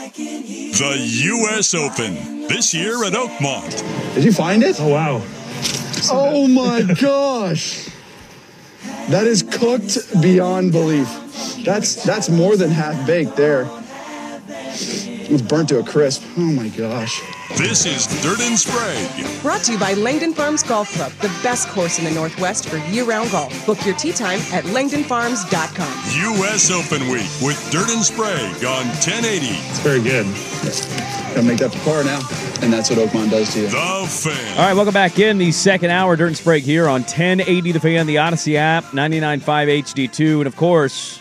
The U.S. Open, this year at Oakmont. Did you find it? Oh, wow. Oh, my gosh. That is cooked beyond belief. That's more than half-baked there. It's burnt to a crisp. Oh, my gosh. This is Dirt and Sprague. Brought to you by Langdon Farms Golf Club, the best course in the Northwest for year-round golf. Book your tee time at langdonfarms.com. U.S. Open Week with Dirt and Sprague on 1080. It's very good. Gotta make that the par now. And that's what Oakmont does to you. The Fan. All right, welcome back in the second hour. Dirt and Sprague here on 1080 The Fan, the Odyssey app, 99.5 HD2, and of course,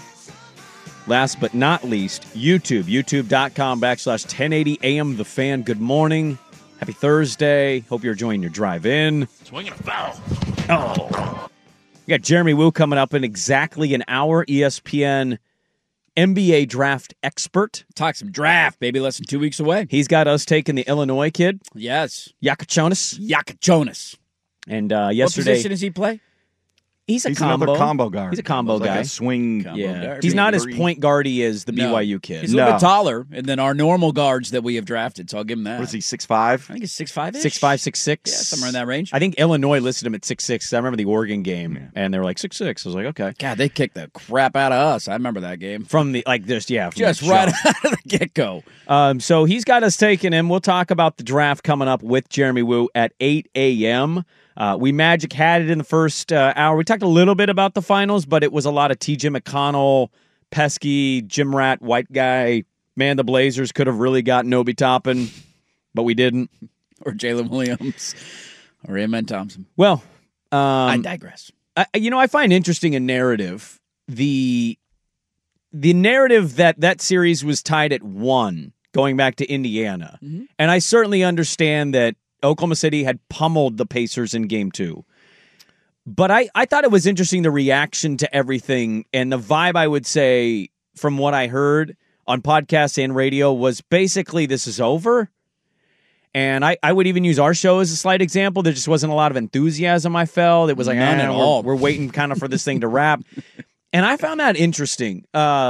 last but not least, YouTube, youtube.com/1080 AM The Fan. Good morning. Happy Thursday. Hope you're enjoying your drive in. Swinging a foul. Oh. We got Jeremy Woo coming up in exactly an hour, ESPN NBA draft expert. Talk some draft, baby. Less than 2 weeks away. He's got us taking the Illinois kid. Yes. Yakachonis. And yesterday. What position does he play? He's another combo guard. He's a combo guy. Like a swing. Yeah. He's not as point guardy as the BYU kid. He's a little bit taller than our normal guards that we have drafted, so I'll give him that. What is he, 6'5"? I think he's 6'5"-ish. 6'5", 6'6". Yeah, somewhere in that range. I think Illinois listed him at 6'6". I remember the Oregon game, and they were like 6'6". I was like, okay. God, they kicked the crap out of us. I remember that game. From the, like, just right out of the get-go. So he's got us taking him. We'll talk about the draft coming up with Jeremy Woo at 8 a.m., we Magic had it in the first hour. We talked a little bit about the finals, but it was a lot of T.J. McConnell, pesky, gym rat, white guy. Man, the Blazers could have really gotten Obi Toppin, but we didn't. Or Jalen Williams. Or Amen Thompson. Well, I digress. I find interesting a narrative. The narrative that series was tied at 1 going back to Indiana. Mm-hmm. And I certainly understand that Oklahoma City had pummeled the Pacers in Game 2. But I thought it was interesting, the reaction to everything, and the vibe, I would say, from what I heard on podcasts and radio, was basically this is over. And I would even use our show as a slight example. There just wasn't a lot of enthusiasm, I felt. It was like, none at all. We're waiting kind of for this thing to wrap. And I found that interesting.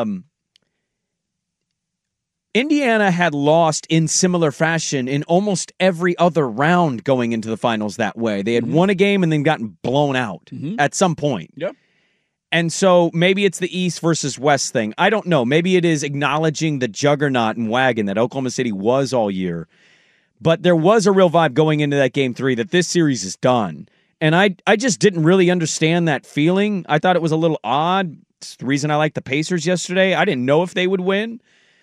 Indiana had lost in similar fashion in almost every other round going into the finals that way. They had won a game and then gotten blown out at some point. Yep. And so maybe it's the East versus West thing. I don't know. Maybe it is acknowledging the juggernaut and wagon that Oklahoma City was all year. But there was a real vibe going into that Game 3 that this series is done. And I just didn't really understand that feeling. I thought it was a little odd. It's the reason I liked the Pacers yesterday. I didn't know if they would win.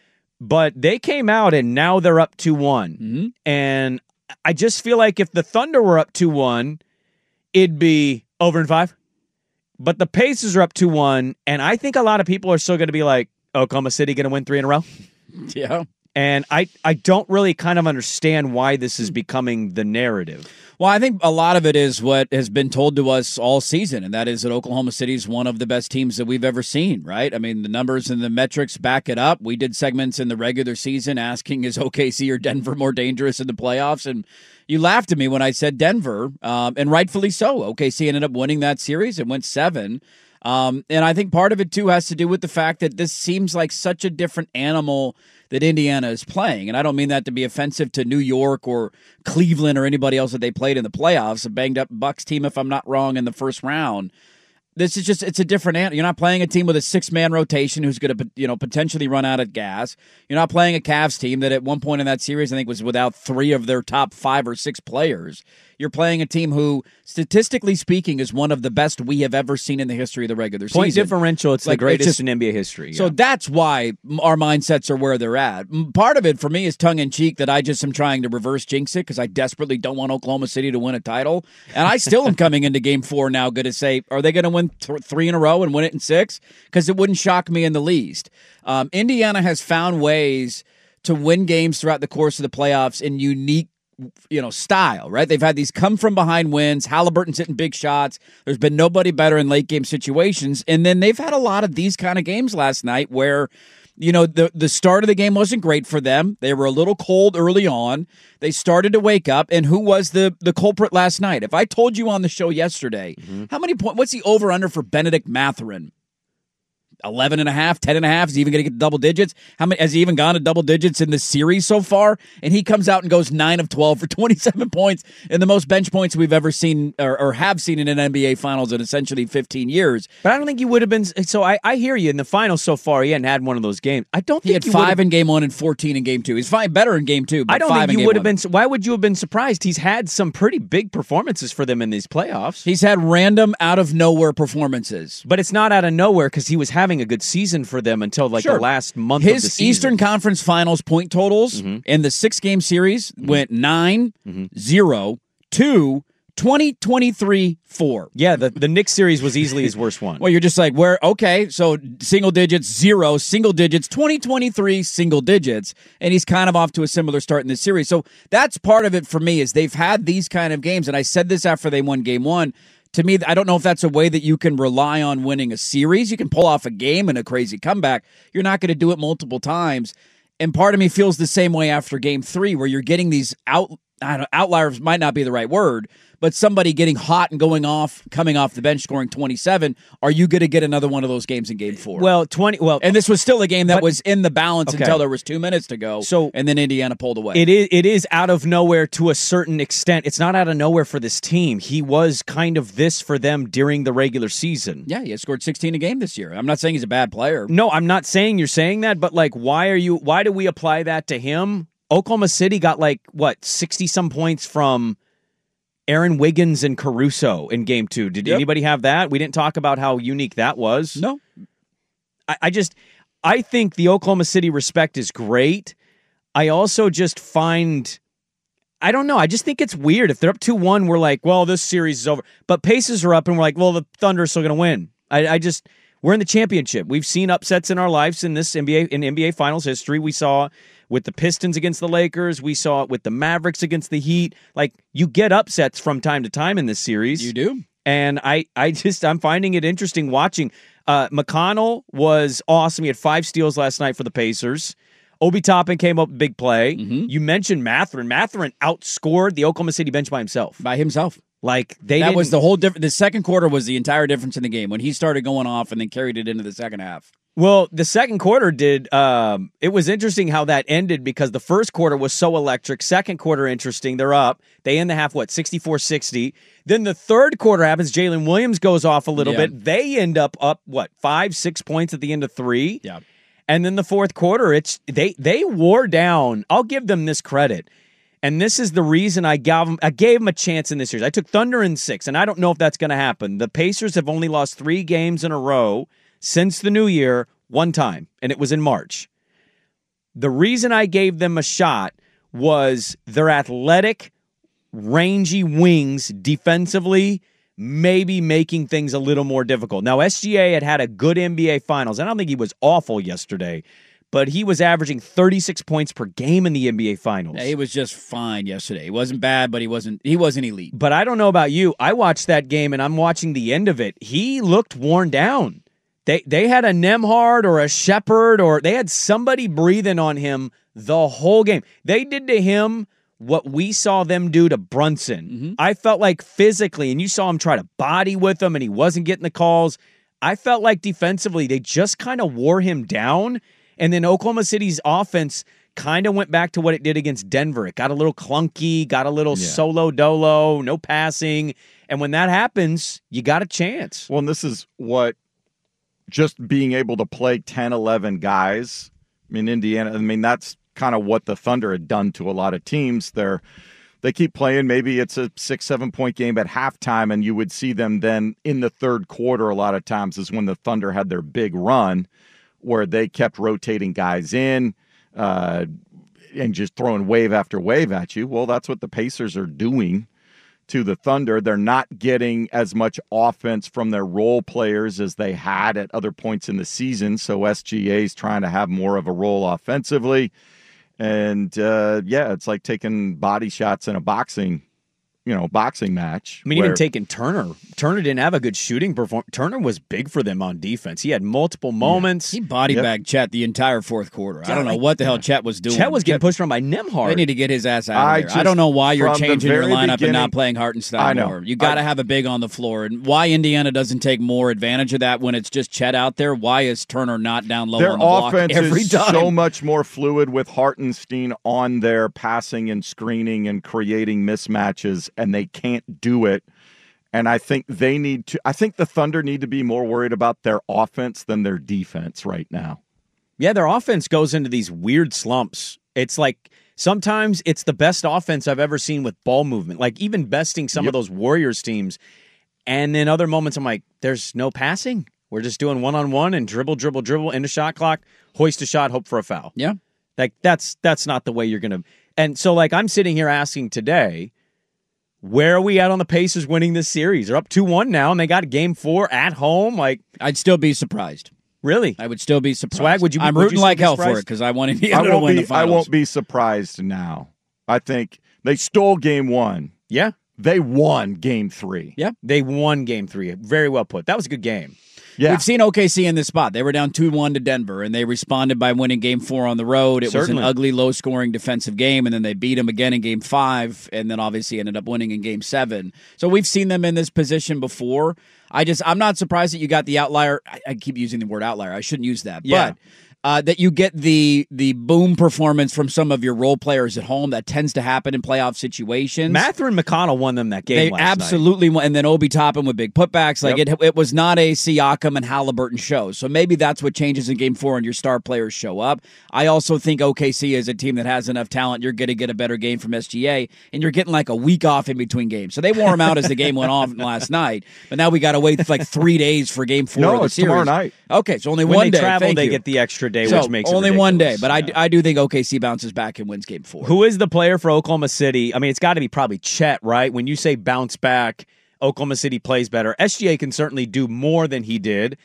But they came out, and now they're up 2-1. Mm-hmm. And I just feel like if the Thunder were up 2-1, it'd be over in 5. But the Pacers are up 2-1, and I think a lot of people are still going to be like, Oklahoma City going to win 3 in a row? Yeah. And I don't really kind of understand why this is becoming the narrative. Well, I think a lot of it is what has been told to us all season, and that is that Oklahoma City is one of the best teams that we've ever seen, right? I mean, the numbers and the metrics back it up. We did segments in the regular season asking, is OKC or Denver more dangerous in the playoffs? And you laughed at me when I said Denver, and rightfully so. OKC ended up winning that series. It went 7. And I think part of it, too, has to do with the fact that this seems like such a different animal that Indiana is playing. And I don't mean that to be offensive to New York or Cleveland or anybody else that they played in the playoffs. A banged-up Bucks team, if I'm not wrong, in the first round. This is just, it's a different animal. You're not playing a team with a 6-man rotation who's going to, potentially run out of gas. You're not playing a Cavs team that at one point in that series, I think, was without 3 of their top 5 or 6 players. You're playing a team who, statistically speaking, is one of the best we have ever seen in the history of the regular season. Point differential, it's the greatest in NBA history. Yeah. So that's why our mindsets are where they're at. Part of it, for me, is tongue-in-cheek that I just am trying to reverse jinx it because I desperately don't want Oklahoma City to win a title. And I still am coming into Game 4 now going to say, are they going to win 3 in a row and win it in 6? Because it wouldn't shock me in the least. Indiana has found ways to win games throughout the course of the playoffs in unique style, right? They've had these come-from-behind wins. Halliburton's hitting big shots. There's been nobody better in late-game situations. And then they've had a lot of these kind of games last night where, the start of the game wasn't great for them. They were a little cold early on. They started to wake up. And who was the culprit last night? If I told you on the show yesterday, how many points, what's the over-under for Benedict Mathurin? 11.5, 10.5. Is he even going to get double digits? How many has he even gone to double digits in this series so far? And he comes out and goes 9 of 12 for 27 points and the most bench points we've ever seen or have seen in an NBA Finals in essentially 15 years. But I don't think he would have been. So I hear you. In the finals so far, he hadn't had one of those games. I don't think he had 5 in game 1 and 14 in game 2. He's fine, better in game 2. But I don't 5 think you would have one. been. Why would you have been surprised? He's had some pretty big performances for them in these playoffs. He's had random out of nowhere performances. But it's not out of nowhere because he was having a good season for them until the last month of the season. His Eastern Conference Finals point totals in the 6-game series went 9, 0, 2, 20, 23, 4. Yeah, the Knicks series was easily his worst one. Well, you're just like, so single digits, 0, single digits, 20, 23, single digits, and he's kind of off to a similar start in this series. So that's part of it for me is they've had these kind of games, and I said this after they won game 1. To me, I don't know if that's a way that you can rely on winning a series. You can pull off a game and a crazy comeback. You're not going to do it multiple times. And part of me feels the same way after game 3, where you're getting these outliers might not be the right word, but somebody getting hot and coming off the bench, scoring 27. Are you going to get another one of those games in game 4? And this was still a game that was in the balance until there was 2 minutes to go. And then Indiana pulled away. It is out of nowhere to a certain extent. It's not out of nowhere for this team. He was kind of this for them during the regular season. Yeah, he has scored 16 a game this year. I'm not saying he's a bad player. No, I'm not saying you're saying that, but why do we apply that to him? Oklahoma City got 60-some points from Aaron Wiggins and Caruso in game 2. Did anybody have that? We didn't talk about how unique that was. No. I think the Oklahoma City respect is great. I also just find, I don't know, I just think it's weird. If they're up 2-1, we're like, well, this series is over. But Pacers are up and we're like, well, the Thunder are still going to win. We're in the championship. We've seen upsets in our lives in this NBA Finals history. We saw with the Pistons against the Lakers. We saw it with the Mavericks against the Heat. You get upsets from time to time in this series. You do. And I'm finding it interesting watching. McConnell was awesome. He had 5 steals last night for the Pacers. Obi Toppin came up big play. You mentioned Mathurin. Mathurin outscored the Oklahoma City bench by himself. That was the whole difference. The second quarter was the entire difference in the game when he started going off and then carried it into the second half. Well, the second quarter did. It was interesting how that ended because the first quarter was so electric. Second quarter, interesting. They're up. They end the half, 64-60. Then the third quarter happens. Jalen Williams goes off a little bit. They end up 5-6 points at the end of 3. Yeah. And then the fourth quarter, they wore down. I'll give them this credit. And this is the reason I gave them a chance in this series. I took Thunder in 6, and I don't know if that's going to happen. The Pacers have only lost 3 games in a row since the new year, one time, and it was in March. The reason I gave them a shot was their athletic, rangy wings defensively maybe making things a little more difficult. Now, SGA had a good NBA Finals. I don't think he was awful yesterday, but he was averaging 36 points per game in the NBA Finals. Yeah, he was just fine yesterday. He wasn't bad, but he wasn't elite. But I don't know about you. I watched that game, and I'm watching the end of it. He looked worn down. They had a Nembhard or a Shepherd, or they had somebody breathing on him the whole game. They did to him what we saw them do to Brunson. I felt like physically, and you saw him try to body with him, and he wasn't getting the calls. I felt like defensively, they just kind of wore him down. And then Oklahoma City's offense kind of went back to what it did against Denver. It got a little clunky, got a little solo-dolo, no passing. And when that happens, you got a chance. Well, and this is what just being able to play 10, 11 guys in Indiana, that's kind of what the Thunder had done to a lot of teams. They keep playing. Maybe it's a 6-7 point game at halftime, and you would see them then in the third quarter a lot of times is when the Thunder had their big run where they kept rotating guys in and just throwing wave after wave at you. Well, that's what the Pacers are doing to the Thunder. They're not getting as much offense from their role players as they had at other points in the season, so SGA's trying to have more of a role offensively. And, it's like taking body shots in a boxing boxing match. I mean, even taking Turner. Turner didn't have a good shooting performance. Turner was big for them on defense. He had multiple moments. He body bagged Chet the entire fourth quarter. I don't know what the hell Chet was doing. Chet was getting pushed around by Nembhard. They need to get his ass out of there. I don't know why you're changing your lineup and not playing Hartenstein more. You got to have a big on the floor. And why Indiana doesn't take more advantage of that when it's just Chet out there? Why is Turner not down low on the block every time? Their offense is so much more fluid with Hartenstein on there passing and screening and creating mismatches, and they can't do it. And I think the Thunder need to be more worried about their offense than their defense right now. Yeah, their offense goes into these weird slumps. It's like sometimes it's the best offense I've ever seen with ball movement, like even besting some of those Warriors teams. And then other moments I'm like, there's no passing. We're just doing one-on-one and dribble, into shot clock, hoist a shot, hope for a foul. Yeah. Like that's not the way you're going to. And so like I'm sitting here asking today, where are we at on the Pacers winning this series? They're up 2-1 now, and they got Game 4 at home. Like, I'd still be surprised. Really? I would still be surprised. Swag, would you? I'm rooting like hell for it because I want Indiana to win the finals. I won't be surprised now. I think they stole Game 1. Yeah. They won Game 3. Yeah. They won Game 3. Very well put. That was a good game. Yeah. We've seen OKC in this spot. They were down 2-1 to Denver, and they responded by winning Game 4 on the road. It was an ugly, low-scoring defensive game, and then they beat them again in Game 5, and then obviously ended up winning in Game 7. So we've seen them in this position before. I'm not surprised that you got the outlier. I keep using the word outlier. I shouldn't use that. Yeah. But that you get the boom performance from some of your role players at home. That tends to happen in playoff situations. Mathurin McConnell won them that game last absolutely night. won, and then Obi Toppin with big putbacks. Like it was not a Siakam and Halliburton show. So maybe that's what changes in Game 4 and your star players show up. I also think OKC is a team that has enough talent. You're going to get a better game from SGA, and you're getting like a week off in between games. So they wore them out as the game went on last night. But now we got to wait like 3 days for Game 4 of the series. Tomorrow night. Okay, so only when one they day. Travel, they get the extra day, which makes it only ridiculous. One day. But I do think OKC bounces back and wins Game 4. Who is the player for Oklahoma City? I mean, it's got to be probably Chet, right? When you say bounce back, Oklahoma City plays better. SGA can certainly do more than he did.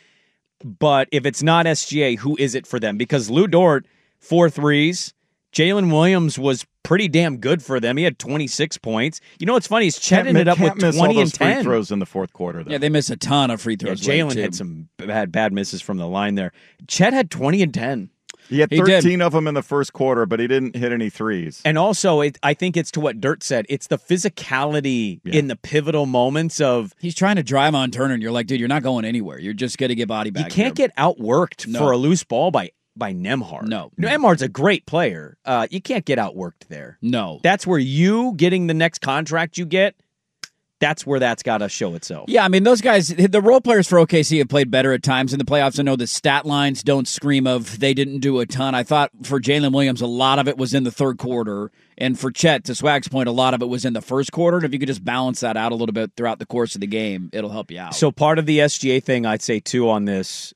But if it's not SGA, who is it for them? Because Lou Dort, 4 threes. Jalen Williams was pretty damn good for them. He had 26 points. You know what's funny is Chet ended up with 20 and 10 free throws in the fourth quarter. Though. Yeah, they miss a ton of free throws. Yeah, Jalen had some bad misses from the line there. Chet had 20 and 10. He had 13 of them in the first quarter, but he didn't hit any threes. And also, I think it's to what Dirt said. It's the physicality in the pivotal moments of... He's trying to drive on Turner, and you're like, dude, you're not going anywhere. You're just going to get body back. You can't get outworked for a loose ball by Nembhard. No. Nembhard's a great player. You can't get outworked there. No. That's where you getting the next contract you get, that's where that's got to show itself. Yeah, I mean, those guys, the role players for OKC have played better at times in the playoffs. I know the stat lines don't scream of they didn't do a ton. I thought for Jalen Williams, a lot of it was in the third quarter. And for Chet, to Swag's point, a lot of it was in the first quarter. And if you could just balance that out a little bit throughout the course of the game, it'll help you out. So part of the SGA thing, I'd say, too, on this,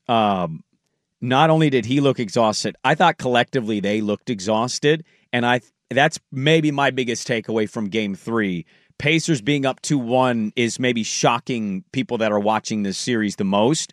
not only did he look exhausted, I thought collectively they looked exhausted. And that's maybe my biggest takeaway from Game 3. Pacers being up 2-1 is maybe shocking people that are watching this series the most.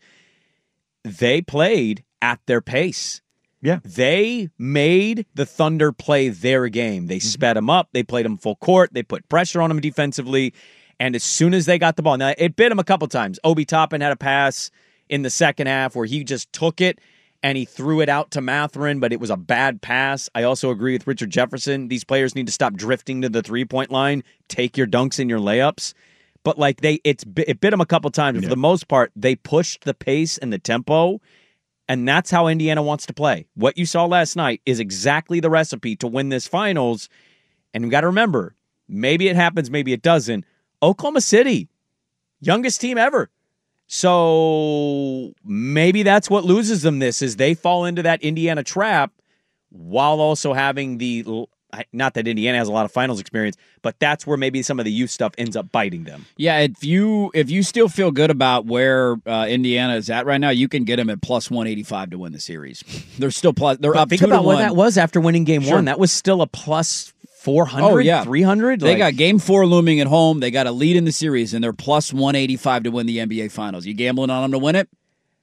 They played at their pace. Yeah. They made the Thunder play their game. They sped them up. They played them full court. They put pressure on them defensively. And as soon as they got the ball, now it bit them a couple times. Obi Toppin had a pass in the second half where he just took it and he threw it out to Mathurin, but it was a bad pass. I also agree with Richard Jefferson. These players need to stop drifting to the three-point line. Take your dunks and your layups. But like it bit them a couple times. But for the most part, they pushed the pace and the tempo, and that's how Indiana wants to play. What you saw last night is exactly the recipe to win this finals. And we got to remember, maybe it happens, maybe it doesn't. Oklahoma City, youngest team ever. So maybe that's what loses them this, is they fall into that Indiana trap while also having not that Indiana has a lot of finals experience, but that's where maybe some of the youth stuff ends up biting them. Yeah, if you still feel good about where Indiana is at right now, you can get them at plus 185 to win the series. They're still up 2-1. Think about what that was after winning Game 1. That was still a plus 400, 300. They got Game 4 looming at home. They got a lead in the series, and they're plus 185 to win the NBA Finals. You gambling on them to win it?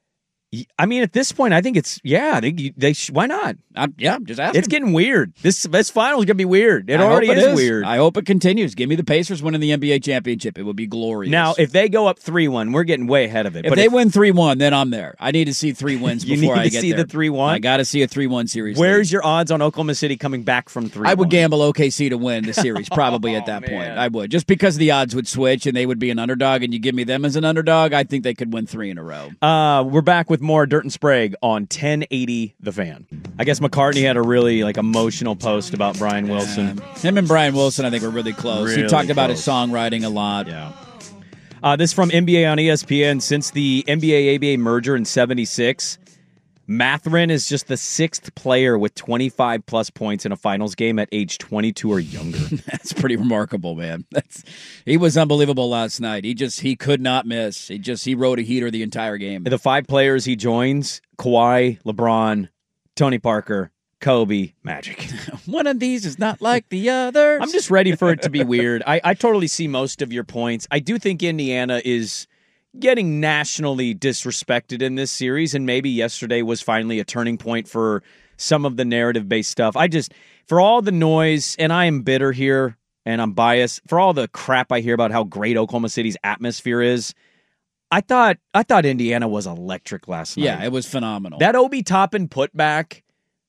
I mean, at this point, I think it's why not? I'm just asking. It's getting weird. This final is gonna be weird. It already is weird. I hope it continues. Give me the Pacers winning the NBA championship. It would be glorious. Now, if they go up 3-1, we're getting way ahead of it. If they win 3-1, then I'm there. I need to see 3 wins before I get there. You need to see the 3-1? I got to see a 3-1 series. Where's your odds on Oklahoma City coming back from 3-1? I would gamble OKC to win the series probably at that point. I would. Just because the odds would switch and they would be an underdog and you give me them as an underdog, I think they could win 3 in a row. We're back with more Dirt and Sprague on 1080 The Fan. I guess McCartney had a really emotional post about Brian Wilson. Him and Brian Wilson, I think, were really close. He talked about his songwriting a lot. Yeah. This from NBA on ESPN. Since the NBA-ABA merger in 76, Mathurin is just the 6th player with 25-plus points in a finals game at age 22 or younger. That's pretty remarkable, man. He was unbelievable last night. He could not miss. He rode a heater the entire game. The 5 players he joins, Kawhi, LeBron, Tony Parker, Kobe, Magic. One of these is not like the others. I'm just ready for it to be weird. I totally see most of your points. I do think Indiana is getting nationally disrespected in this series, and maybe yesterday was finally a turning point for some of the narrative-based stuff. For all the noise, and I am bitter here, and I'm biased, for all the crap I hear about how great Oklahoma City's atmosphere is, I thought Indiana was electric last night. Yeah, it was phenomenal. That Obi Toppin putback,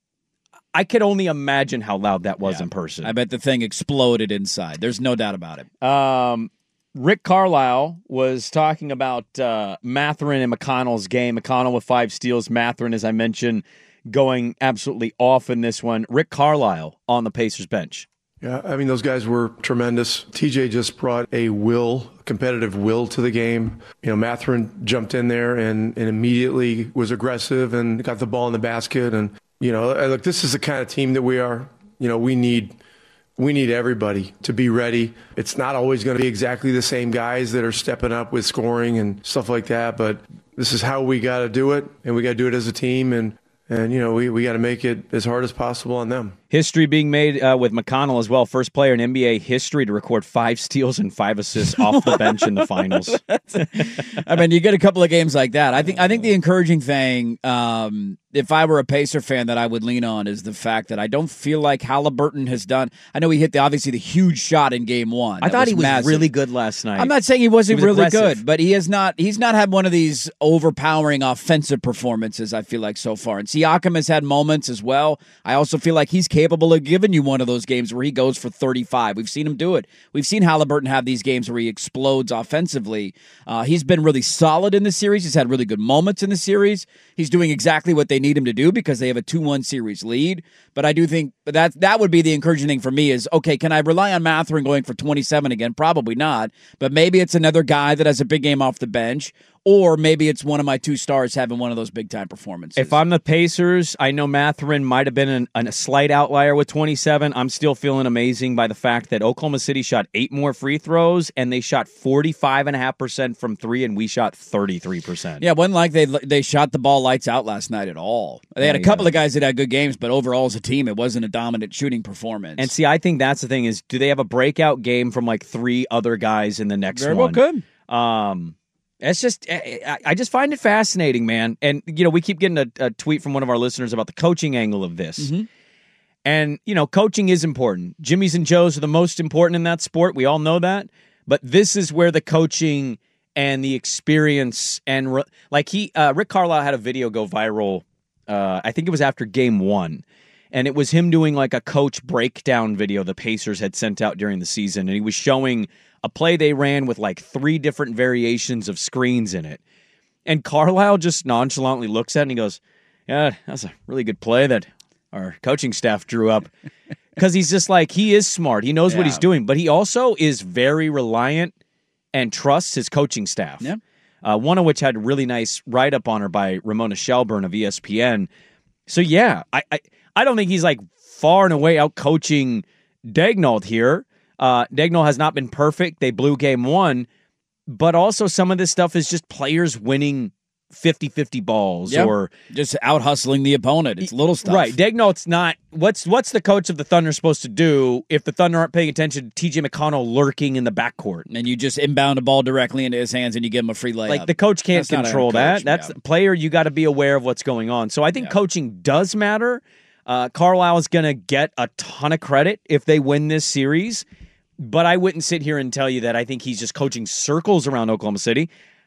I could only imagine how loud that was in person. I bet the thing exploded inside. There's no doubt about it. Rick Carlisle was talking about Mathurin and McConnell's game. McConnell with 5 steals. Mathurin, as I mentioned, going absolutely off in this one. Rick Carlisle on the Pacers bench. Yeah, I mean, those guys were tremendous. TJ just brought a competitive will to the game. Mathurin jumped in there and immediately was aggressive and got the ball in the basket. And, look, this is the kind of team that we are. We need everybody to be ready. It's not always going to be exactly the same guys that are stepping up with scoring and stuff like that, but this is how we got to do it, and we got to do it as a team, and we got to make it as hard as possible on them. History being made with McConnell as well. First player in NBA history to record 5 steals and 5 assists off the bench in the finals. I mean, you get a couple of games like that. I think the encouraging thing, if I were a Pacer fan that I would lean on, is the fact that I don't feel like Halliburton has done. I know he hit obviously the huge shot in game 1. I thought he was massive. Really good last night. I'm not saying he wasn't really aggressive. good, but he's not had one of these overpowering offensive performances, I feel like, so far. And Siakam has had moments as well. I also feel like he's capable of giving you one of those games where he goes for 35. We've seen him do it. We've seen Halliburton have these games where he explodes offensively. He's been really solid in the series. He's had really good moments in the series. He's doing exactly what they need him to do because they have a 2-1 series lead. But I do think that would be the encouraging thing for me is, okay, can I rely on Mathurin going for 27 again? Probably not. But maybe it's another guy that has a big game off the bench. Or maybe it's one of my 2 stars having one of those big-time performances. If I'm the Pacers, I know Mathurin might have been a slight outlier with 27. I'm still feeling amazing by the fact that Oklahoma City shot 8 more free throws, and they shot 45.5% from 3, and we shot 33%. Yeah, it wasn't like they shot the ball lights out last night at all. They had a couple of guys that had good games, but overall as a team, it wasn't a dominant shooting performance. And see, I think that's the thing is, do they have a breakout game from like 3 other guys in the next Very one? Very well could. It's just, I just find it fascinating, man. And, we keep getting a tweet from one of our listeners about the coaching angle of this. Mm-hmm. And, coaching is important. Jimmy's and Joe's are the most important in that sport. We all know that. But this is where the coaching and the experience and, Rick Carlisle had a video go viral. I think it was after game 1. And it was him doing like a coach breakdown video the Pacers had sent out during the season. And he was showing a play they ran with like 3 different variations of screens in it. And Carlisle just nonchalantly looks at it and he goes, yeah, that's a really good play that our coaching staff drew up. Because he's just like, he is smart. He knows what he's doing. But he also is very reliant and trusts his coaching staff. Yeah. One of which had a really nice write-up on her by Ramona Shelburne of ESPN. So yeah, I don't think he's like far and away out coaching Daigneault here. Daigneault has not been perfect. They blew game 1, but also some of this stuff is just players winning 50-50 balls Yep. or just out hustling the opponent. It's little stuff. Right. Daigneault's not what's the coach of the Thunder supposed to do if the Thunder aren't paying attention to TJ McConnell lurking in the backcourt? And you just inbound a ball directly into his hands and you give him a free layup. Like the coach can't That's not control a that. coach, That's yeah. the player. You got to be aware of what's going on. So I think coaching does matter. Carlisle is going to get a ton of credit if they win this series, but I wouldn't sit here and tell you that I think he's just coaching circles around Oklahoma City.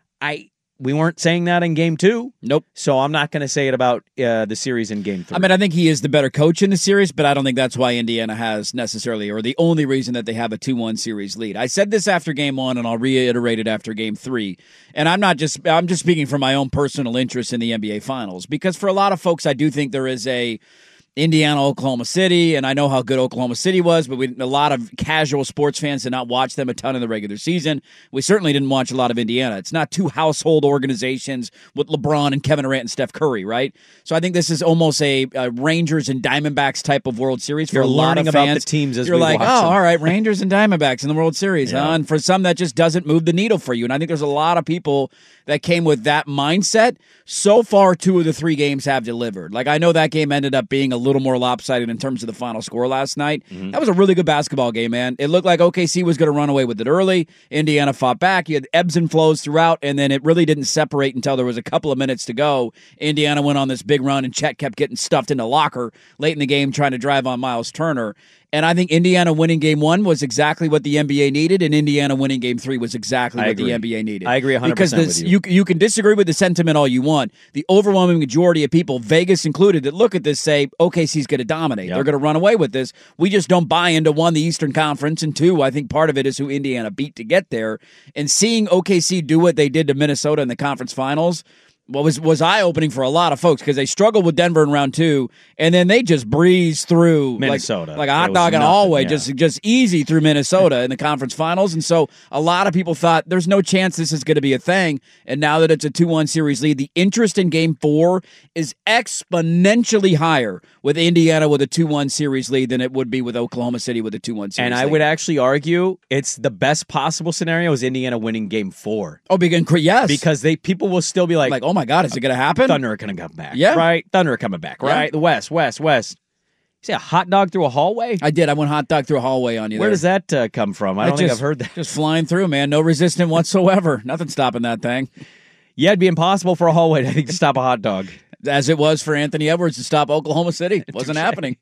We weren't saying that in Game 2. Nope. So I'm not going to say it about the series in Game 3. I mean, I think he is the better coach in the series, but I don't think that's why Indiana has necessarily, or the only reason that they have a 2-1 series lead. I said this after Game 1, and I'll reiterate it after Game 3. And I'm just speaking from my own personal interest in the NBA Finals, because for a lot of folks, I do think there is a Indiana, Oklahoma City, and I know how good Oklahoma City was, but a lot of casual sports fans did not watch them a ton in the regular season. We certainly didn't watch a lot of Indiana. It's not two household organizations with LeBron and Kevin Durant and Steph Curry, right? So I think this is almost a Rangers and Diamondbacks type of World Series for You're a lot learning of about fans. the teams as You're we like, watch oh, them. all right, Rangers and Diamondbacks in the World Series. Huh? And for some, that just doesn't move the needle for you. And I think there's a lot of people that came with that mindset. So far, 2 of the 3 games have delivered. Like, I know that game ended up being a little more lopsided in terms of the final score last night. Mm-hmm. That was a really good basketball game, man. It looked like OKC was going to run away with it early. Indiana fought back. You had ebbs and flows throughout, and then it really didn't separate until there was a couple of minutes to go. Indiana went on this big run, and Chet kept getting stuffed in the locker late in the game trying to drive on Miles Turner. And I think Indiana winning Game 1 was exactly what the NBA needed, and Indiana winning Game 3 was exactly what the NBA needed. I agree 100% because with you. You can disagree with the sentiment all you want. The overwhelming majority of people, Vegas included, that look at this say, OKC's going to dominate. Yep. They're going to run away with this. We just don't buy into, 1, the Eastern Conference, and 2, I think part of it is who Indiana beat to get there. And seeing OKC do what they did to Minnesota in the conference finals was eye-opening for a lot of folks because they struggled with Denver in round 2, and then they just breezed through Minnesota. like a hot It was dog in a nothing, hallway, yeah. just easy through Minnesota in the conference finals. And so a lot of people thought there's no chance this is going to be a thing. And now that it's a 2-1 series lead, the interest in Game 4 is exponentially higher with Indiana with a 2-1 series lead than it would be with Oklahoma City with a 2-1 series And lead. I would actually argue it's the best possible scenario is Indiana winning Game 4. Oh, yes. Because people will still be like, oh my God, is it going to happen? Thunder are going to come back. Yeah. Right? Thunder are coming back, right? Yeah. The West. You say a hot dog through a hallway? I did. I went hot dog through a hallway on you Where there. does that come from? I don't think I've heard that. Just flying through, man. No resistance whatsoever. Nothing stopping that thing. Yeah, it'd be impossible for a hallway, I think, to stop a hot dog. As it was for Anthony Edwards to stop Oklahoma City. It wasn't happening.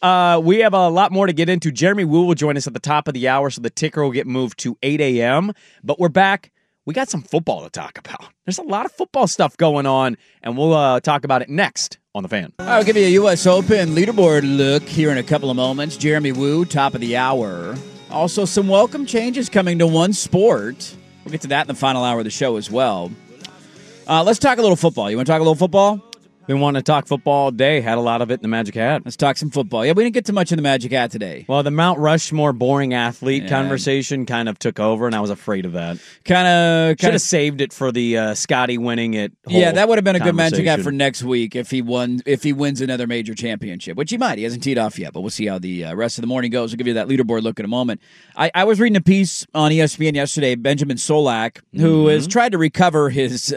We have a lot more to get into. Jeremy Wu will join us at the top of the hour, so the ticker will get moved to 8 a.m. But we're back. We got some football to talk about. There's a lot of football stuff going on, and we'll talk about it next on The Fan. I'll give you a U.S. Open leaderboard look here in a couple of moments. Jeremy Wu, top of the hour. Also, some welcome changes coming to one sport. We'll get to that in the final hour of the show as well. Let's talk a little football. You want to talk a little football? Been wanting to talk football all day. Had a lot of it in the Magic Hat. Let's talk some football. Yeah, we didn't get too much in the Magic Hat today. Well, the Mount Rushmore boring athlete conversation kind of took over, and I was afraid of that. Kind Should of have saved it for the Scotty winning it. Yeah, that would have been a good Magic Hat conversation. for next week if he wins another major championship, which he might. He hasn't teed off yet, but we'll see how the rest of the morning goes. We'll give you that leaderboard look in a moment. I was reading a piece on ESPN yesterday, Benjamin Solak, who has tried to recover his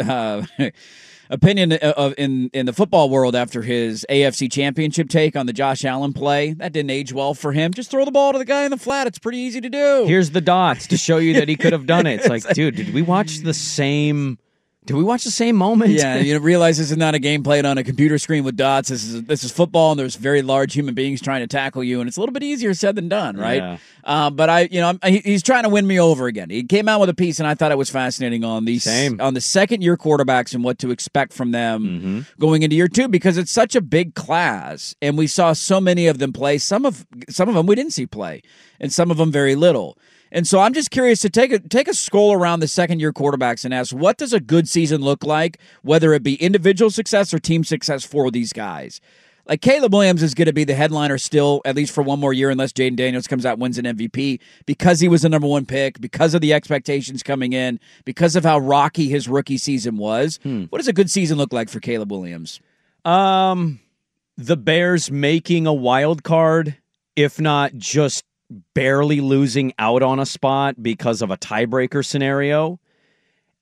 opinion in the football world after his AFC championship take on the Josh Allen play. That didn't age well for him. Just throw the ball to the guy in the flat. It's pretty easy to do. Here's the dots to show you that he could have done it. It's like, dude, did we watch the same moment? Yeah, you realize this is not a game played on a computer screen with dots. This is football, and there's very large human beings trying to tackle you, and it's a little bit easier said than done, right? Yeah. But he's trying to win me over again. He came out with a piece, and I thought it was fascinating on the second year quarterbacks and what to expect from them going into year 2, because it's such a big class, and we saw so many of them play. Some of them we didn't see play, and some of them very little. And so I'm just curious to take a scroll around the second-year quarterbacks and ask, what does a good season look like, whether it be individual success or team success for these guys? Like, Caleb Williams is going to be the headliner still, at least for one more year, unless Jaden Daniels comes out and wins an MVP, because he was the number 1 pick, because of the expectations coming in, because of how rocky his rookie season was. What does a good season look like for Caleb Williams? The Bears making a wild card, if not just barely losing out on a spot because of a tiebreaker scenario.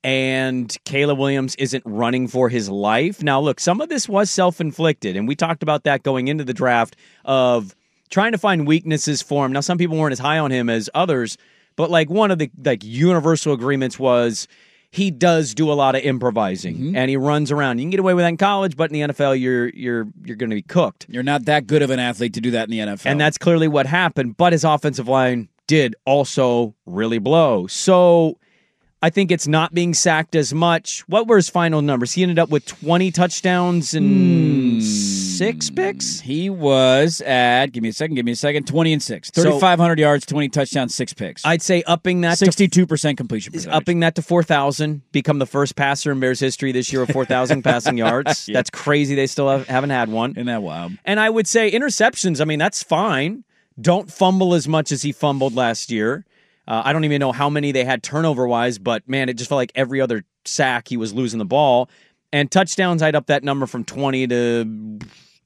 and Caleb Williams isn't running for his life. Now, look, some of this was self-inflicted, and we talked about that going into the draft of trying to find weaknesses for him. Now, some people weren't as high on him as others, but like one of the universal agreements was he does do a lot of improvising and he runs around. You can get away with that in college, but in the NFL, you're going to be cooked. You're not that good of an athlete to do that in the NFL. And that's clearly what happened, but his offensive line did also really blow. So I think it's not being sacked as much. What were his final numbers? He ended up with 20 touchdowns and 6 picks? He was at, give me a second, 20 and 6. 3,500 yards, 20 touchdowns, 6 picks. I'd say upping that 62% completion percentage. Upping that to 4,000, become the first passer in Bears history this year with 4,000 passing yards. That's crazy. They still haven't had one. Isn't that wild? And I would say interceptions, I mean, that's fine. Don't fumble as much as he fumbled last year. I don't even know how many they had turnover-wise, but, man, it just felt like every other sack he was losing the ball. And touchdowns, I'd up that number from 20 to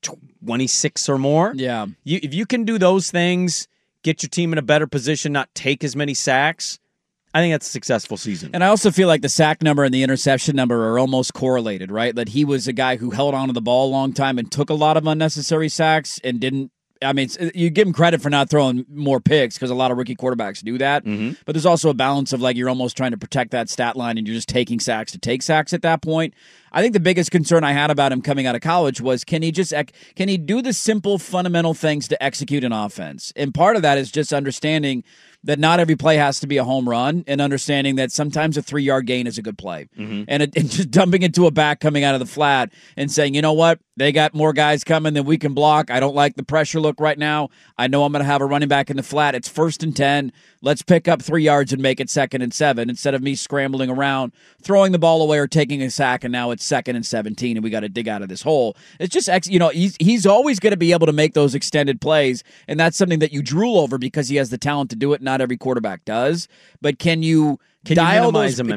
26 or more. Yeah. If you can do those things, get your team in a better position, not take as many sacks, I think that's a successful season. And I also feel like the sack number and the interception number are almost correlated, right? That he was a guy who held onto the ball a long time and took a lot of unnecessary sacks and didn't. I mean, you give him credit for not throwing more picks because a lot of rookie quarterbacks do that. But there's also a balance of like you're almost trying to protect that stat line and you're just taking sacks to take sacks at that point. I think the biggest concern I had about him coming out of college was can he do the simple fundamental things to execute an offense? And part of that is just understanding that not every play has to be a home run and understanding that sometimes a 3-yard gain is a good play. And just dumping into a back coming out of the flat and saying, you know what, they got more guys coming than we can block. I don't like the pressure look right now. I know I'm going to have a running back in the flat. It's 1st and 10. Let's pick up 3 yards and make it 2nd and 7 instead of me scrambling around, throwing the ball away or taking a sack, and now it's 2nd and 17 and we got to dig out of this hole. It's just, he's always going to be able to make those extended plays, and that's something that you drool over because he has the talent to do it. Not every quarterback does, but can you dial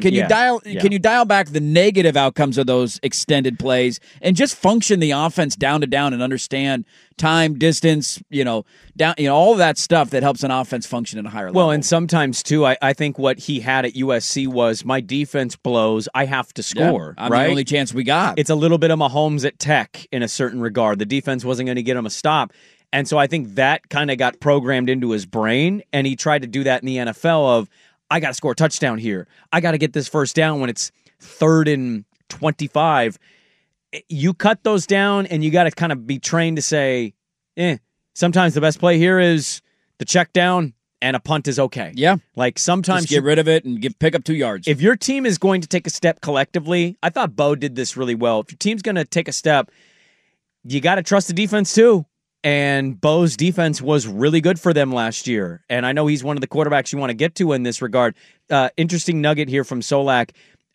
back the negative outcomes of those extended plays and just function the offense down to down and understand time, distance, all of that stuff that helps an offense function at a higher level. Well, and sometimes too, I think what he had at USC was my defense blows, I have to score. I'm right? the only chance we got. It's a little bit of Mahomes at Tech in a certain regard. The defense wasn't going to get him a stop. And so I think that kind of got programmed into his brain, and he tried to do that in the NFL of, I got to score a touchdown here. I got to get this first down when it's 3rd and 25. You cut those down, and you got to kind of be trained to say, sometimes the best play here is the check down, and a punt is okay. Yeah. Like sometimes just get rid of it and pick up 2 yards. If your team is going to take a step collectively, I thought Bo did this really well. If your team's going to take a step, you got to trust the defense too. And Bo's defense was really good for them last year. And I know he's one of the quarterbacks you want to get to in this regard. Interesting nugget here from Solak.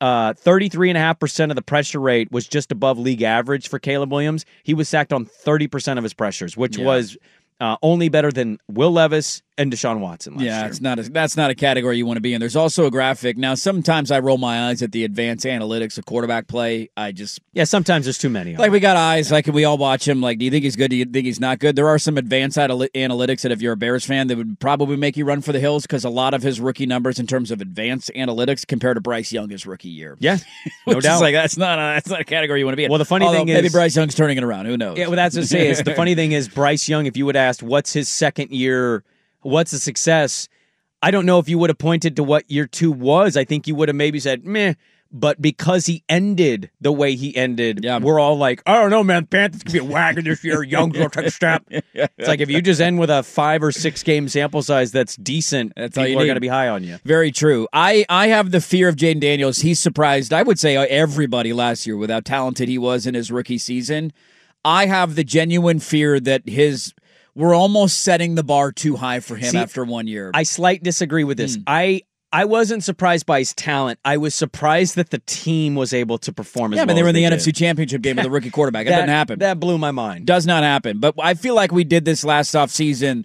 33.5% of the pressure rate was just above league average for Caleb Williams. He was sacked on 30% of his pressures, which was only better than Will Levis and Deshaun Watson last year. That's not a category you want to be in. There's also a graphic. Now, sometimes I roll my eyes at the advanced analytics of quarterback play. Sometimes there's too many. Like, we got eyes. Like, we all watch him. Like, do you think he's good? Do you think he's not good? There are some advanced analytics that if you're a Bears fan, that would probably make you run for the hills because a lot of his rookie numbers in terms of advanced analytics compare to Bryce Young his rookie year. Yeah, no doubt. Like, that's not a category you want to be in. Well, the funny thing is, maybe Bryce Young's turning it around. Who knows? Yeah, well, that's what I say. Is the funny thing is Bryce Young. If you would ask, what's his second year? What's a success? I don't know if you would have pointed to what year 2 was. I think you would have maybe said, meh. But because he ended the way he ended, we're all like, I don't know, man. Panthers could be a wagon this year. Young's going to take a step. It's like if you just end with a 5 or 6 game sample size that's decent, people are going to be high on you. Very true. I have the fear of Jaden Daniels. He surprised, I would say, everybody last year with how talented he was in his rookie season. I have the genuine fear that we're almost setting the bar too high for him after 1 year. I slight disagree with this. I wasn't surprised by his talent. I was surprised that the team was able to perform as well. Yeah, but they were in the NFC Championship game with a rookie quarterback. That doesn't happen. That blew my mind. Does not happen. But I feel like we did this last offseason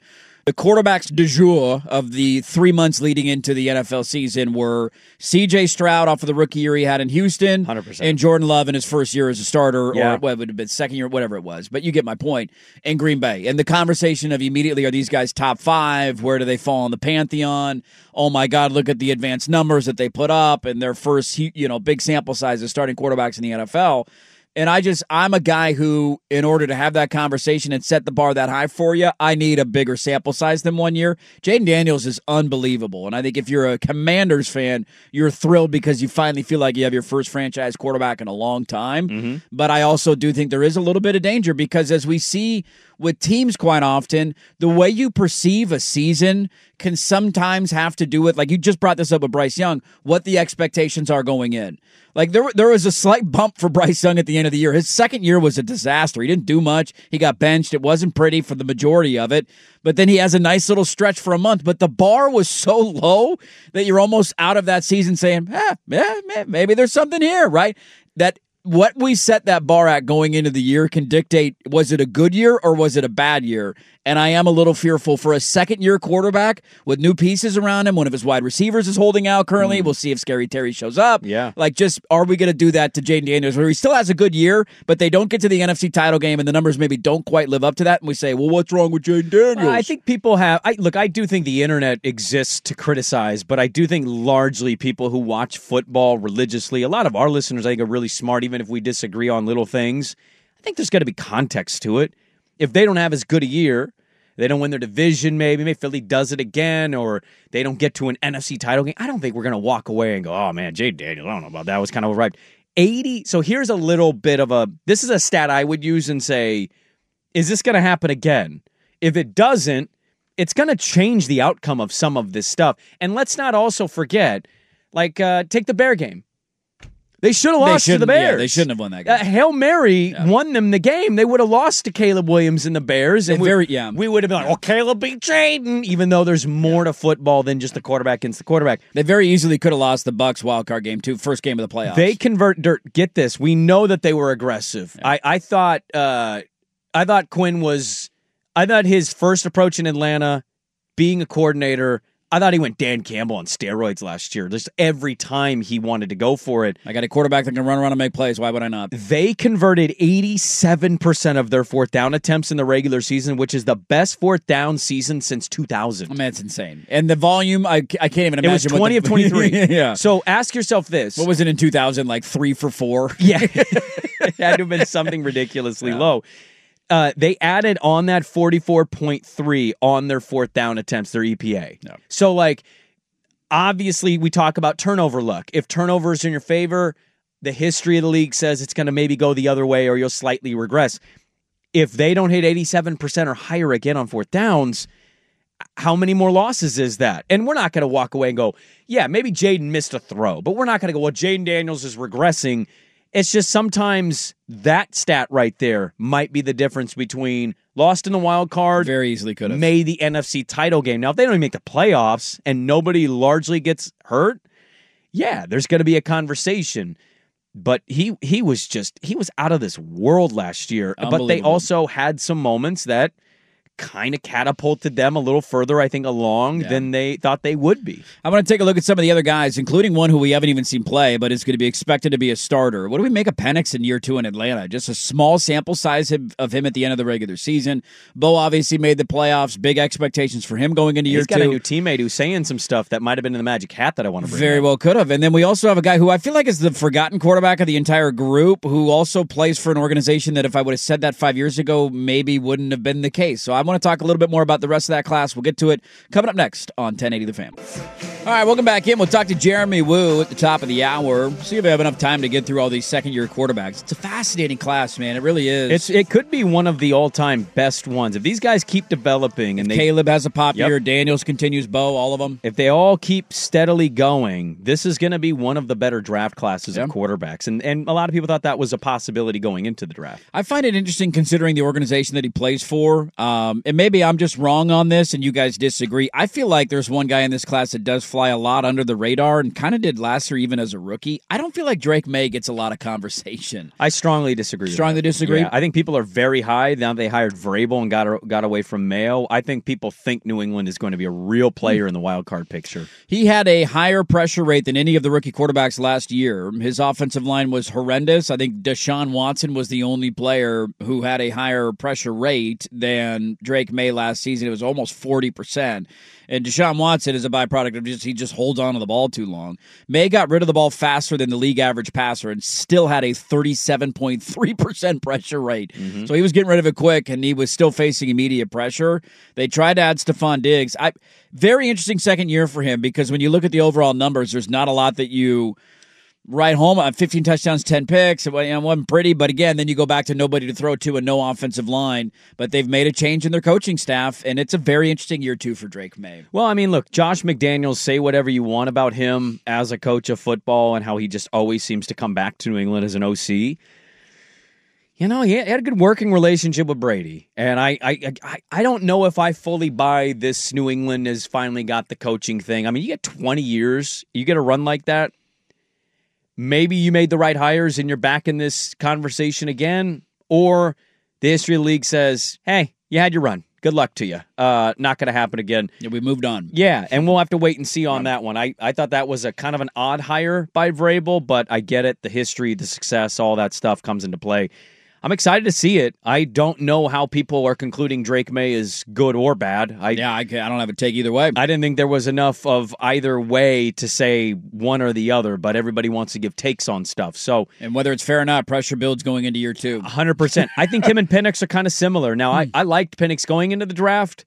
The quarterbacks du jour of the 3 months leading into the NFL season were C.J. Stroud off of the rookie year he had in Houston, 100%. and Jordan Love in his first year as a starter, Yeah. or what would have been second year, whatever it was. But you get my point. In Green Bay, and the conversation of immediately, are these guys top 5? Where do they fall in the pantheon? Oh my God, look at the advanced numbers that they put up and their first, big sample size of starting quarterbacks in the NFL. And I'm a guy who, in order to have that conversation and set the bar that high for you, I need a bigger sample size than 1 year. Jaden Daniels is unbelievable. And I think if you're a Commanders fan, you're thrilled because you finally feel like you have your first franchise quarterback in a long time. Mm-hmm. But I also do think there is a little bit of danger because as we see with teams quite often, the way you perceive a season can sometimes have to do with, like you just brought this up with Bryce Young, what the expectations are going in. Like there was a slight bump for Bryce Young at the end of the year. His second year was a disaster. He didn't do much. He got benched. It wasn't pretty for the majority of it. But then he has a nice little stretch for a month. But the bar was so low that you're almost out of that season saying, maybe there's something here, right? That what we set that bar at going into the year can dictate, was it a good year or was it a bad year? And I am a little fearful for a second-year quarterback with new pieces around him. One of his wide receivers is holding out currently. We'll see if Scary Terry shows up. Yeah. Are we going to do that to Jaden Daniels, where he still has a good year, but they don't get to the NFC title game and the numbers maybe don't quite live up to that? And we say, well, what's wrong with Jaden Daniels? I think people have... I do think the internet exists to criticize, but I do think largely people who watch football religiously, a lot of our listeners, I think, are really smart, even if we disagree on little things. I think there's got to be context to it. If they don't have as good a year, they don't win their division, maybe Philly does it again, or they don't get to an NFC title game, I don't think we're going to walk away and go, oh, man, Jaden Daniels, I don't know about that. Was kind of overhyped. 80. So here's a little bit of this is a stat I would use and say, is this going to happen again? If it doesn't, it's going to change the outcome of some of this stuff. And let's not also forget, take the Bear game. They should have lost to the Bears. Yeah, they shouldn't have won that game. Hail Mary won them the game. They would have lost to Caleb Williams and the Bears. And we would have been like, oh, Caleb beat Jaden, even though there's more to football than just the quarterback against the quarterback. They very easily could have lost the Bucs wildcard game, too, first game of the playoffs. They convert dirt. Get this. We know that they were aggressive. Yeah. I thought his first approach in Atlanta, being a coordinator, I thought he went Dan Campbell on steroids last year. Just every time he wanted to go for it. I got a quarterback that can run around and make plays. Why would I not? They converted 87% of their fourth down attempts in the regular season, which is the best fourth down season since 2000. I mean, it's insane. And the volume, I can't even imagine. It was 20 of 23. Yeah. So ask yourself this. What was it in 2000? Like 3 for 4? Yeah. It had to have been something ridiculously low. They added on that 44.3 on their fourth down attempts, their EPA. No. So, obviously, we talk about turnover luck. If turnover is in your favor, the history of the league says it's going to maybe go the other way or you'll slightly regress. If they don't hit 87% or higher again on fourth downs, how many more losses is that? And we're not going to walk away and go, yeah, maybe Jaden missed a throw, but we're not going to go, well, Jaden Daniels is regressing. It's just sometimes that stat right there might be the difference between lost in the wild card, very easily could have made the NFC title game. Now, if they don't even make the playoffs and nobody largely gets hurt, yeah, there's going to be a conversation. But he was out of this world last year. But they also had some moments that kind of catapulted them a little further, I think, along than they thought they would be. I want to take a look at some of the other guys, including one who we haven't even seen play, but is going to be expected to be a starter. What do we make of Penix in year 2 in Atlanta? Just a small sample size of him at the end of the regular season. Bo obviously made the playoffs. Big expectations for him going into year 2. He's got a new teammate who's saying some stuff that might have been in the magic hat that I want to bring Very up. well could have. And then we also have a guy who I feel like is the forgotten quarterback of the entire group, who also plays for an organization that if I would have said that 5 years ago, maybe wouldn't have been the case. So I want to talk a little bit more about the rest of that class. We'll get to it coming up next on 1080 The Fan. All right, welcome back in. We'll talk to Jeremy Woo at the top of the hour. See if we have enough time to get through all these second-year quarterbacks. It's a fascinating class, man. It really is. It could be one of the all-time best ones. If these guys keep developing and Caleb has a pop year, Daniels continues, Bo, all of them. If they all keep steadily going, this is going to be one of the better draft classes of quarterbacks. And a lot of people thought that was a possibility going into the draft. I find it interesting considering the organization that he plays for. And maybe I'm just wrong on this and you guys disagree. I feel like there's one guy in this class that does fly a lot under the radar and kind of did last year even as a rookie. I don't feel like Drake May gets a lot of conversation. I strongly disagree. Strongly disagree? Yeah, I think people are very high. Now they hired Vrabel and got away from Mayo. I think people think New England is going to be a real player in the wild card picture. He had a higher pressure rate than any of the rookie quarterbacks last year. His offensive line was horrendous. I think Deshaun Watson was the only player who had a higher pressure rate than Drake May last season. It was almost 40%. And Deshaun Watson is a byproduct of he just holds on to the ball too long. May got rid of the ball faster than the league average passer and still had a 37.3% pressure rate. Mm-hmm. So he was getting rid of it quick, and he was still facing immediate pressure. They tried to add Stephon Diggs. Very interesting second year for him because when you look at the overall numbers, there's not a lot that you right home on 15 touchdowns, 10 picks. It wasn't pretty, but again, then you go back to nobody to throw to and no offensive line. But they've made a change in their coaching staff, and it's a very interesting year, too, for Drake May. Well, I mean, look, Josh McDaniels, say whatever you want about him as a coach of football and how he just always seems to come back to New England as an OC. You know, he had a good working relationship with Brady, and I don't know if I fully buy this New England has finally got the coaching thing. I mean, you get 20 years, you get a run like that. Maybe you made the right hires and you're back in this conversation again, or the history of the league says, hey, you had your run. Good luck to you. Not going to happen again. Yeah, we moved on. Yeah, and we'll have to wait and see on that one. I thought that was a kind of an odd hire by Vrabel, but I get it. The history, the success, all that stuff comes into play. I'm excited to see it. I don't know how people are concluding Drake May is good or bad. I don't have a take either way. I didn't think there was enough of either way to say one or the other, but everybody wants to give takes on stuff. So, and whether it's fair or not, pressure builds going into year 2. 100%. I think him and Penix are kind of similar. Now, I liked Penix going into the draft,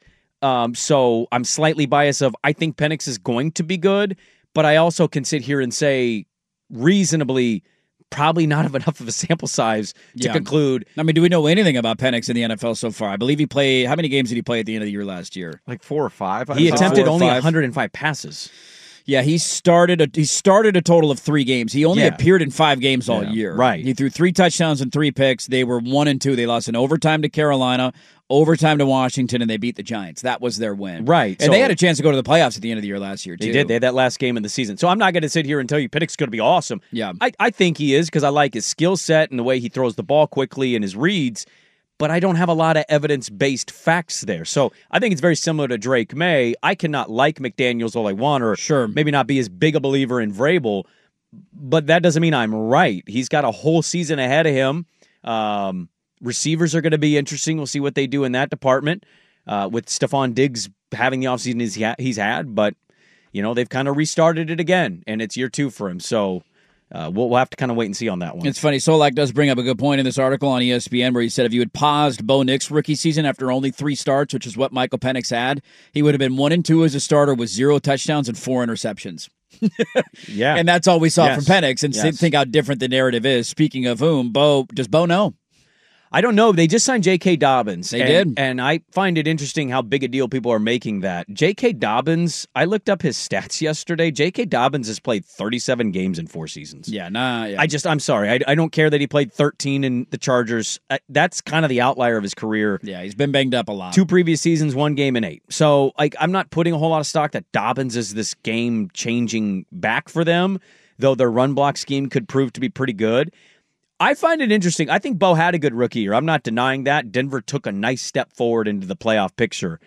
so I'm slightly biased of I think Penix is going to be good, but I also can sit here and say reasonably probably not enough of a sample size to conclude. I mean, do we know anything about Penix in the NFL so far? I believe he played, how many games did he play at the end of the year last year? Like 4 or 5. He attempted only 105 passes. Yeah, he started a total of 3 games. He only appeared in 5 games all year. Right. He threw 3 touchdowns and 3 picks. They were 1-2. They lost in overtime to Carolina, overtime to Washington, and they beat the Giants. That was their win. Right. And they had a chance to go to the playoffs at the end of the year last year, too. They did. They had that last game of the season. So I'm not going to sit here and tell you Penix is going to be awesome. Yeah. I think he is because I like his skill set and the way he throws the ball quickly and his reads, but I don't have a lot of evidence-based facts there. So I think it's very similar to Drake May. I cannot like McDaniels all I want or maybe not be as big a believer in Vrabel, but that doesn't mean I'm right. He's got a whole season ahead of him. Receivers are going to be interesting. We'll see what they do in that department with Stephon Diggs having the offseason he's had. But, you know, they've kind of restarted it again, and it's year 2 for him. So we'll have to kind of wait and see on that one. It's funny. Solak does bring up a good point in this article on ESPN where he said if you had paused Bo Nix's rookie season after only 3 starts, which is what Michael Penix had, he would have been 1-2 as a starter with 0 touchdowns and 4 interceptions. Yeah. And that's all we saw from Penix. And think how different the narrative is. Speaking of whom, does Bo know? I don't know. They just signed J.K. Dobbins. They did. And I find it interesting how big a deal people are making that. J.K. Dobbins, I looked up his stats yesterday. J.K. Dobbins has played 37 games in 4 seasons. I'm sorry. I don't care that he played 13 in the Chargers. That's kind of the outlier of his career. Yeah, he's been banged up a lot. 2 previous seasons, 1 game in 8. So I'm not putting a whole lot of stock that Dobbins is this game-changing back for them, though their run block scheme could prove to be pretty good. I find it interesting. I think Bo had a good rookie year. I'm not denying that. Denver took a nice step forward into the playoff picture.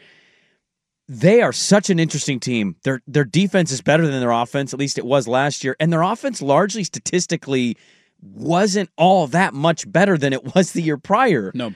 They are such an interesting team. Their defense is better than their offense, at least it was last year. And their offense largely statistically wasn't all that much better than it was the year prior. No.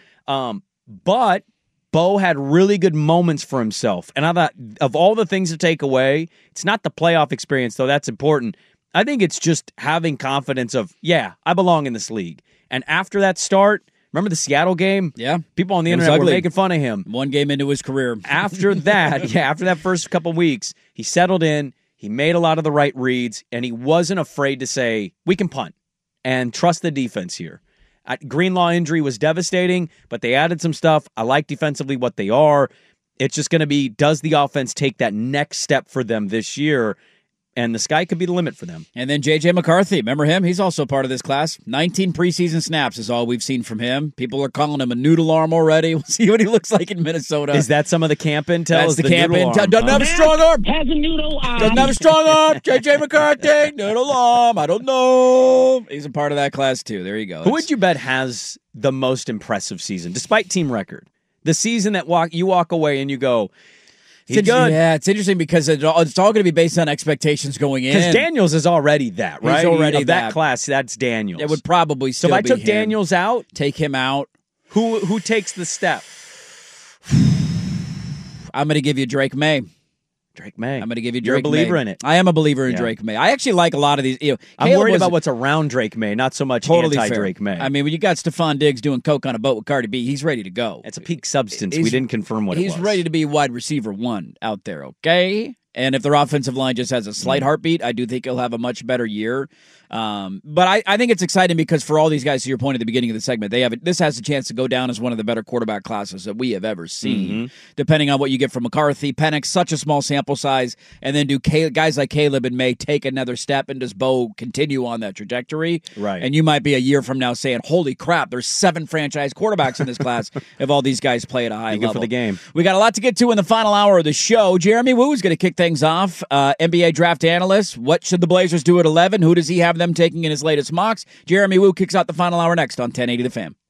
But Bo had really good moments for himself. And I thought of all the things to take away, it's not the playoff experience, though that's important. I think it's just having confidence of, I belong in this league. And after that start, remember the Seattle game? Yeah. People on the internet were making fun of him. 1 game into his career. After that, after that first couple weeks, he settled in, he made a lot of the right reads, and he wasn't afraid to say, we can punt and trust the defense here. Greenlaw injury was devastating, but they added some stuff. I like defensively what they are. It's just going to be, does the offense take that next step for them this year? and the sky could be the limit for them. And then J.J. McCarthy, remember him? He's also part of this class. 19 preseason snaps is all we've seen from him. People are calling him a noodle arm already. We'll see what he looks like in Minnesota. Is that some of the camp intel? That's the camp intel. Doesn't have a strong arm. Has a noodle arm. Doesn't have a strong arm. J.J. McCarthy, noodle arm. I don't know. He's a part of that class, too. There you go. Who would you bet has the most impressive season, despite team record? The season that you walk away and you go, he's good. Yeah, it's interesting because it's all going to be based on expectations going in. Because Daniels is already that, right? He's already that class. That's Daniels. It would probably still be. So if I took him. Daniels out, take him out. Who takes the step? I'm going to give you Drake May. Drake May. I'm going to give you Drake You're a believer May. in it. I am a believer in Drake May. I actually like a lot of these. I'm worried about what's around Drake May, not so much anti-Drake May. I mean, when you got Stephon Diggs doing coke on a boat with Cardi B, he's ready to go. It's a peak substance. We didn't confirm what it was. He's ready to be wide receiver 1 out there, okay? And if their offensive line just has a slight heartbeat, I do think he'll have a much better year. But I think it's exciting because for all these guys, to your point at the beginning of the segment, this has a chance to go down as one of the better quarterback classes that we have ever seen, depending on what you get from McCarthy. Penix, such a small sample size, and then do guys like Caleb and May take another step, and does Bo continue on that trajectory? Right. And you might be a year from now saying, holy crap, there's 7 franchise quarterbacks in this class if all these guys play at a high level. Good for the game. We got a lot to get to in the final hour of the show. Jeremy Woo is going to kick things off. NBA draft analyst. What should the Blazers do at 11? Who does he have them taking in his latest mocks? Jeremy Woo kicks out the final hour next on 1080 The Fan.